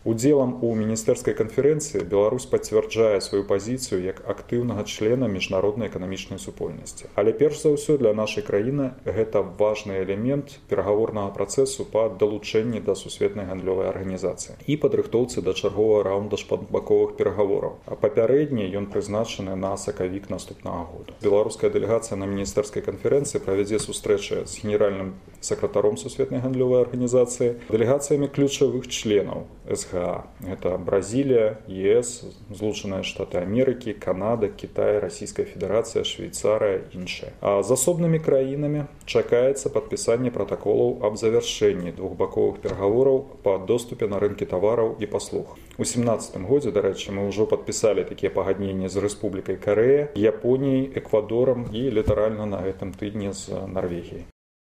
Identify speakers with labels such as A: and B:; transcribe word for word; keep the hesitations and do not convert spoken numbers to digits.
A: Удзелам у міністэрскай канферэнцыі Беларусь пацвярджае сваю пазіцыю як актыўнага члена міжнароднай эканамічнай супольнасці. Але перш за ўсё для нашай краіны гэта важны элемент перагаворнага працэсу па далучэнні да сусветнай гандлёвай арганізацыі і падрыхтоўцы да чарговага раунда шматбаковых перагавораў. А папярэдні ён прызначаны на сакавік наступнага года. Беларуская дэлегацыя на міністэрскай канферэнцыі правядзе сустрэчы з генеральным сакратаром сусветнай гандлёвай арганізацыі, дэлегацыямі ключавых членаў эс гэ а. Гэта Бразілія, е эс, Злучаныя Штаты Амерыкі, Канада, Кітай, Расійская Федэрацыя, Швейцарыя і іншыя. А з асобнымі краінамі чакаецца падпісанне пратаколаў аб завяршэнні двухбаковых перагавораў па доступе на рынкі тавараў і паслуг. У сямнадцатым годзе, дарэчы, мы ўжо падпісалі такія пагадненні з Рэспублікай Карэя, Японіяй, Эквадорам і літаральна на гэтым тыдні з Нарвегіяй.